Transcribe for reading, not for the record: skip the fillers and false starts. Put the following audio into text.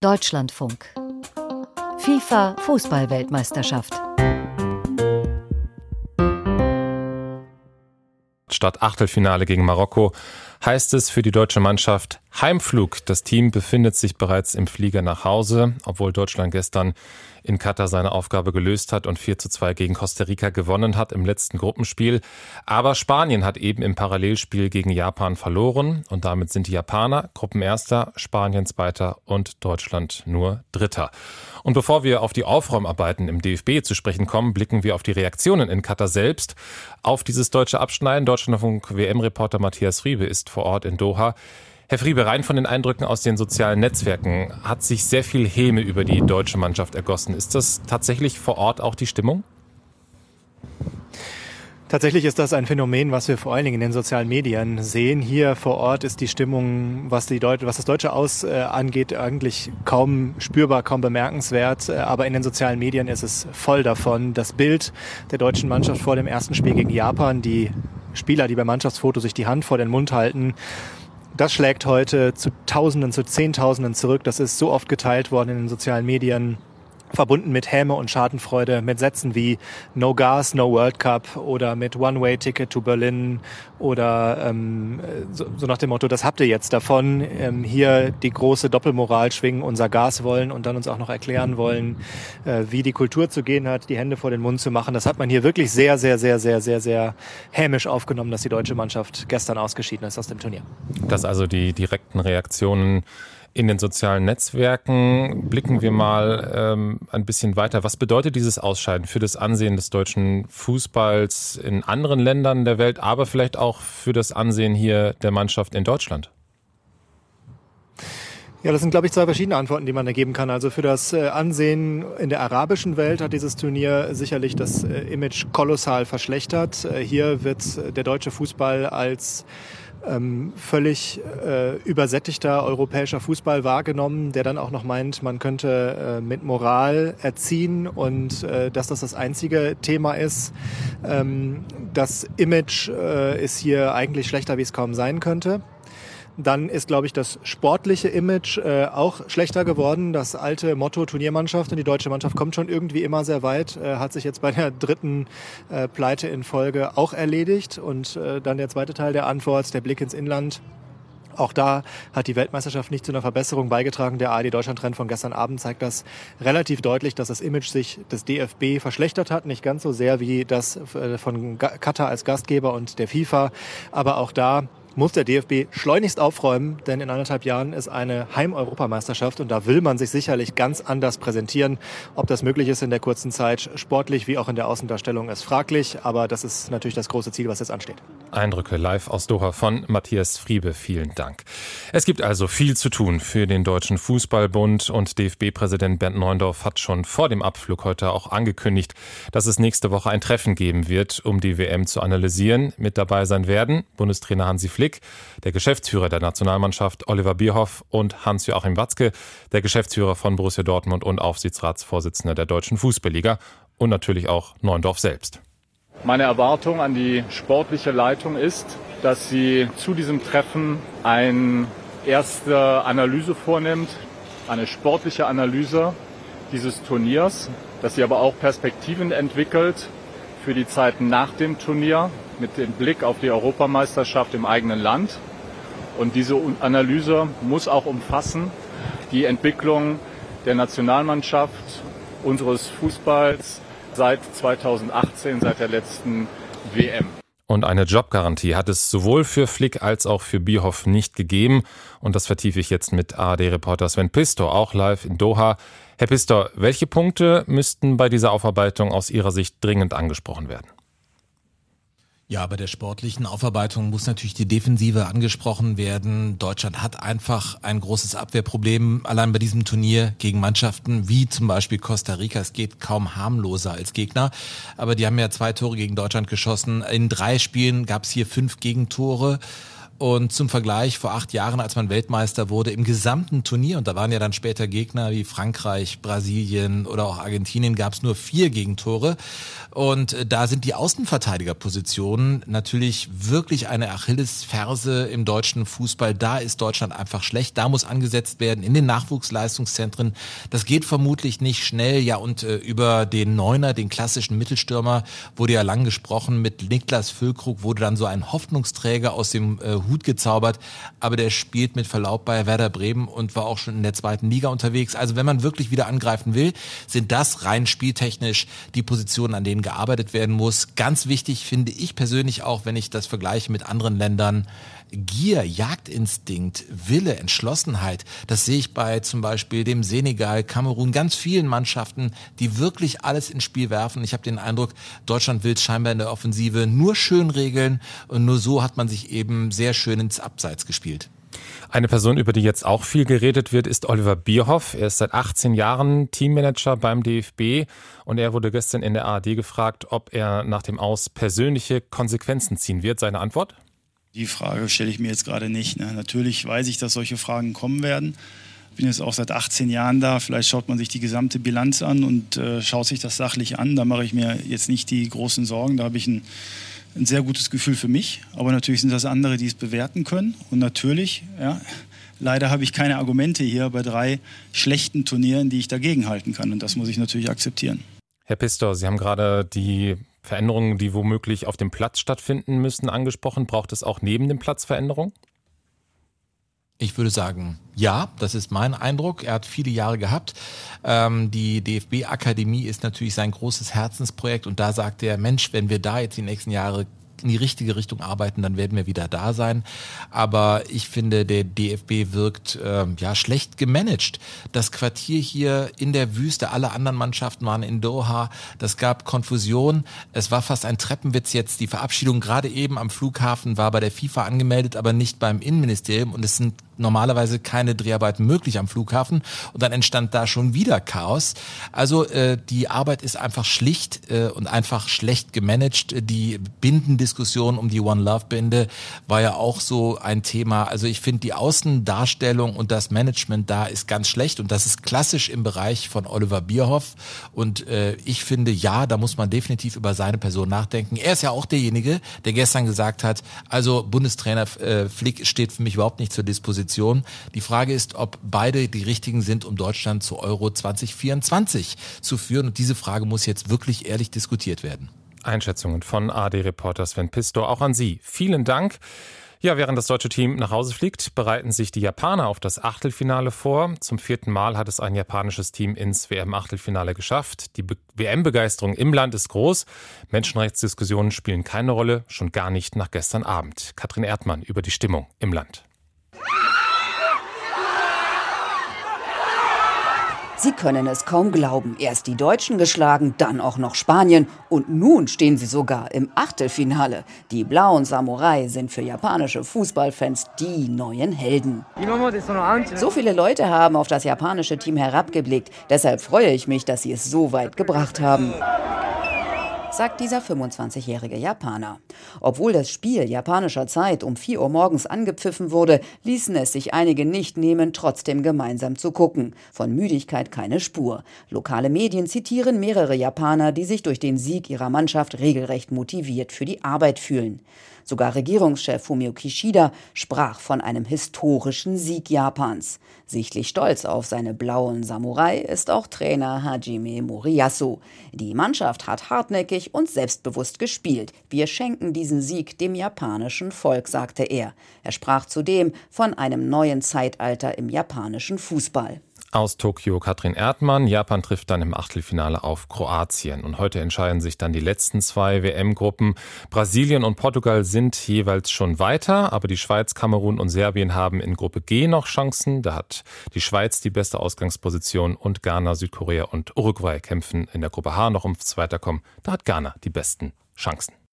Deutschlandfunk. FIFA Fußball-Weltmeisterschaft. Statt Achtelfinale gegen Marokko heißt es für die deutsche Mannschaft Heimflug. Das Team befindet sich bereits im Flieger nach Hause, obwohl Deutschland gestern in Katar seine Aufgabe gelöst hat und 4:2 gegen Costa Rica gewonnen hat im letzten Gruppenspiel. Aber Spanien hat eben im Parallelspiel gegen Japan verloren und damit sind die Japaner Gruppenerster, Spanien Zweiter und Deutschland nur Dritter. Und bevor wir auf die Aufräumarbeiten im DFB zu sprechen kommen, blicken wir auf die Reaktionen in Katar selbst auf dieses deutsche Abschneiden. Deutschlandfunk WM-Reporter Matthias Friebe ist vor Ort in Doha. Herr Friebe, rein von den Eindrücken aus den sozialen Netzwerken hat sich sehr viel Häme über die deutsche Mannschaft ergossen. Ist das tatsächlich vor Ort auch die Stimmung? Tatsächlich ist das ein Phänomen, was wir vor allen Dingen in den sozialen Medien sehen. Hier vor Ort ist die Stimmung, was das deutsche Aus angeht, eigentlich kaum spürbar, kaum bemerkenswert. Aber in den sozialen Medien ist es voll davon. Das Bild der deutschen Mannschaft vor dem ersten Spiel gegen Japan, die Spieler, die beim Mannschaftsfoto sich die Hand vor den Mund halten, das schlägt heute zu Tausenden, zu Zehntausenden zurück. Das ist so oft geteilt worden in den sozialen Medien, verbunden mit Häme und Schadenfreude, mit Sätzen wie No Gas, No World Cup oder mit One-Way-Ticket to Berlin oder so nach dem Motto, das habt ihr jetzt davon, hier die große Doppelmoral schwingen, unser Gas wollen und dann uns auch noch erklären wollen, wie die Kultur zu gehen hat, die Hände vor den Mund zu machen. Das hat man hier wirklich sehr, sehr, sehr, sehr, sehr, sehr hämisch aufgenommen, dass die deutsche Mannschaft gestern ausgeschieden ist aus dem Turnier. Das also die direkten Reaktionen in den sozialen Netzwerken. Blicken wir mal ein bisschen weiter. Was bedeutet dieses Ausscheiden für das Ansehen des deutschen Fußballs in anderen Ländern der Welt, aber vielleicht auch für das Ansehen hier der Mannschaft in Deutschland? Ja, das sind, glaube ich, zwei verschiedene Antworten, die man da geben kann. Also für das Ansehen in der arabischen Welt hat dieses Turnier sicherlich das Image kolossal verschlechtert. Hier wird der deutsche Fußball als völlig übersättigter europäischer Fußball wahrgenommen, der dann auch noch meint, man könnte mit Moral erziehen und dass das einzige Thema ist. Das Image ist hier eigentlich schlechter, wie es kaum sein könnte. Dann ist, glaube ich, das sportliche Image auch schlechter geworden. Das alte Motto Turniermannschaft und die deutsche Mannschaft kommt schon irgendwie immer sehr weit, hat sich jetzt bei der dritten Pleite in Folge auch erledigt. Und dann der zweite Teil der Antwort, der Blick ins Inland. Auch da hat die Weltmeisterschaft nicht zu einer Verbesserung beigetragen. Der ARD-Deutschland-Trend von gestern Abend zeigt das relativ deutlich, dass das Image sich des DFB verschlechtert hat. Nicht ganz so sehr wie das von Katar als Gastgeber und der FIFA. Aber auch da muss der DFB schleunigst aufräumen, denn in 1,5 Jahren ist eine Heim-Europameisterschaft und da will man sich sicherlich ganz anders präsentieren. Ob das möglich ist in der kurzen Zeit, sportlich wie auch in der Außendarstellung, ist fraglich, aber das ist natürlich das große Ziel, was jetzt ansteht. Eindrücke live aus Doha von Matthias Friebe, vielen Dank. Es gibt also viel zu tun für den Deutschen Fußballbund und DFB-Präsident Bernd Neuendorf hat schon vor dem Abflug heute auch angekündigt, dass es nächste Woche ein Treffen geben wird, um die WM zu analysieren. Mit dabei sein werden Bundestrainer Hansi Flick, der Geschäftsführer der Nationalmannschaft Oliver Bierhoff und Hans-Joachim Watzke, der Geschäftsführer von Borussia Dortmund und Aufsichtsratsvorsitzender der Deutschen Fußballliga und natürlich auch Neuendorf selbst. Meine Erwartung an die sportliche Leitung ist, dass sie zu diesem Treffen eine erste Analyse vornimmt, eine sportliche Analyse dieses Turniers, dass sie aber auch Perspektiven entwickelt für die Zeit nach dem Turnier mit dem Blick auf die Europameisterschaft im eigenen Land. Und diese Analyse muss auch umfassen die Entwicklung der Nationalmannschaft, unseres Fußballs seit 2018, seit der letzten WM. Und eine Jobgarantie hat es sowohl für Flick als auch für Bierhoff nicht gegeben. Und das vertiefe ich jetzt mit ARD-Reporter Sven Pistor, auch live in Doha. Herr Pistor, welche Punkte müssten bei dieser Aufarbeitung aus Ihrer Sicht dringend angesprochen werden? Ja, bei der sportlichen Aufarbeitung muss natürlich die Defensive angesprochen werden. Deutschland hat einfach ein großes Abwehrproblem, allein bei diesem Turnier gegen Mannschaften wie zum Beispiel Costa Rica. Es geht kaum harmloser als Gegner, aber die haben ja 2 Tore gegen Deutschland geschossen. In 3 Spielen gab es hier 5 Gegentore. Und zum Vergleich, vor 8 Jahren, als man Weltmeister wurde, im gesamten Turnier, und da waren ja dann später Gegner wie Frankreich, Brasilien oder auch Argentinien, gab es nur 4 Gegentore. Und da sind die Außenverteidigerpositionen natürlich wirklich eine Achillesferse im deutschen Fußball. Da ist Deutschland einfach schlecht. Da muss angesetzt werden in den Nachwuchsleistungszentren. Das geht vermutlich nicht schnell. Ja, und über den Neuner, den klassischen Mittelstürmer, wurde ja lang gesprochen. Mit Niklas Füllkrug wurde dann so ein Hoffnungsträger aus dem Hut gezaubert. Aber der spielt mit Verlaub bei Werder Bremen und war auch schon in der 2. Liga unterwegs. Also wenn man wirklich wieder angreifen will, sind das rein spieltechnisch die Positionen, an denen gearbeitet werden muss. Ganz wichtig finde ich persönlich auch, wenn ich das vergleiche mit anderen Ländern, Gier, Jagdinstinkt, Wille, Entschlossenheit, das sehe ich bei zum Beispiel dem Senegal, Kamerun, ganz vielen Mannschaften, die wirklich alles ins Spiel werfen. Ich habe den Eindruck, Deutschland will scheinbar in der Offensive nur schön regeln und nur so hat man sich eben sehr schön ins Abseits gespielt. Eine Person, über die jetzt auch viel geredet wird, ist Oliver Bierhoff. Er ist seit 18 Jahren Teammanager beim DFB und er wurde gestern in der ARD gefragt, ob er nach dem Aus persönliche Konsequenzen ziehen wird. Seine Antwort? Die Frage stelle ich mir jetzt gerade nicht. Natürlich weiß ich, dass solche Fragen kommen werden. Ich bin jetzt auch seit 18 Jahren da. Vielleicht schaut man sich die gesamte Bilanz an und schaut sich das sachlich an. Da mache ich mir jetzt nicht die großen Sorgen. Da habe ich ein sehr gutes Gefühl für mich. Aber natürlich sind das andere, die es bewerten können. Und natürlich, ja, leider habe ich keine Argumente hier bei 3 schlechten Turnieren, die ich dagegen halten kann. Und das muss ich natürlich akzeptieren. Herr Pistor, Sie haben gerade die Veränderungen, die womöglich auf dem Platz stattfinden müssen, angesprochen. Braucht es auch neben dem Platz Veränderungen? Ich würde sagen, ja, das ist mein Eindruck. Er hat viele Jahre gehabt. Die DFB-Akademie ist natürlich sein großes Herzensprojekt und da sagt er, Mensch, wenn wir da jetzt die nächsten Jahre in die richtige Richtung arbeiten, dann werden wir wieder da sein. Aber ich finde, der DFB wirkt schlecht gemanagt. Das Quartier hier in der Wüste, alle anderen Mannschaften waren in Doha. Das gab Konfusion. Es war fast ein Treppenwitz jetzt. Die Verabschiedung gerade eben am Flughafen war bei der FIFA angemeldet, aber nicht beim Innenministerium. Und es sind normalerweise keine Dreharbeiten möglich am Flughafen. Und dann entstand da schon wieder Chaos. Also die Arbeit ist einfach schlicht und einfach schlecht gemanagt. Die Bindendiskussion um die One Love Binde war ja auch so ein Thema. Also ich finde, die Außendarstellung und das Management da ist ganz schlecht. Und das ist klassisch im Bereich von Oliver Bierhoff. Und ich finde, ja, da muss man definitiv über seine Person nachdenken. Er ist ja auch derjenige, der gestern gesagt hat, also Bundestrainer Flick steht für mich überhaupt nicht zur Disposition. Die Frage ist, ob beide die richtigen sind, um Deutschland zu Euro 2024 zu führen. Und diese Frage muss jetzt wirklich ehrlich diskutiert werden. Einschätzungen von ARD-Reporter Sven Pistor. Auch an Sie. Vielen Dank. Ja, während das deutsche Team nach Hause fliegt, bereiten sich die Japaner auf das Achtelfinale vor. Zum 4. Mal hat es ein japanisches Team ins WM-Achtelfinale geschafft. Die WM-Begeisterung im Land ist groß. Menschenrechtsdiskussionen spielen keine Rolle, schon gar nicht nach gestern Abend. Katrin Erdmann über die Stimmung im Land. Sie können es kaum glauben. Erst die Deutschen geschlagen, dann auch noch Spanien. Und nun stehen sie sogar im Achtelfinale. Die blauen Samurai sind für japanische Fußballfans die neuen Helden. So viele Leute haben auf das japanische Team herabgeblickt. Deshalb freue ich mich, dass sie es so weit gebracht haben, sagt dieser 25-jährige Japaner. Obwohl das Spiel japanischer Zeit um 4 Uhr morgens angepfiffen wurde, ließen es sich einige nicht nehmen, trotzdem gemeinsam zu gucken. Von Müdigkeit keine Spur. Lokale Medien zitieren mehrere Japaner, die sich durch den Sieg ihrer Mannschaft regelrecht motiviert für die Arbeit fühlen. Sogar Regierungschef Fumio Kishida sprach von einem historischen Sieg Japans. Sichtlich stolz auf seine blauen Samurai ist auch Trainer Hajime Moriyasu. Die Mannschaft hat hartnäckig und selbstbewusst gespielt. Wir schenken diesen Sieg dem japanischen Volk, sagte er. Er sprach zudem von einem neuen Zeitalter im japanischen Fußball. Aus Tokio Katrin Erdmann. Japan trifft dann im Achtelfinale auf Kroatien. Und heute entscheiden sich dann die letzten 2 WM-Gruppen. Brasilien und Portugal sind jeweils schon weiter, aber die Schweiz, Kamerun und Serbien haben in Gruppe G noch Chancen. Da hat die Schweiz die beste Ausgangsposition und Ghana, Südkorea und Uruguay kämpfen in der Gruppe H noch ums Weiterkommen. Da hat Ghana die besten Chancen.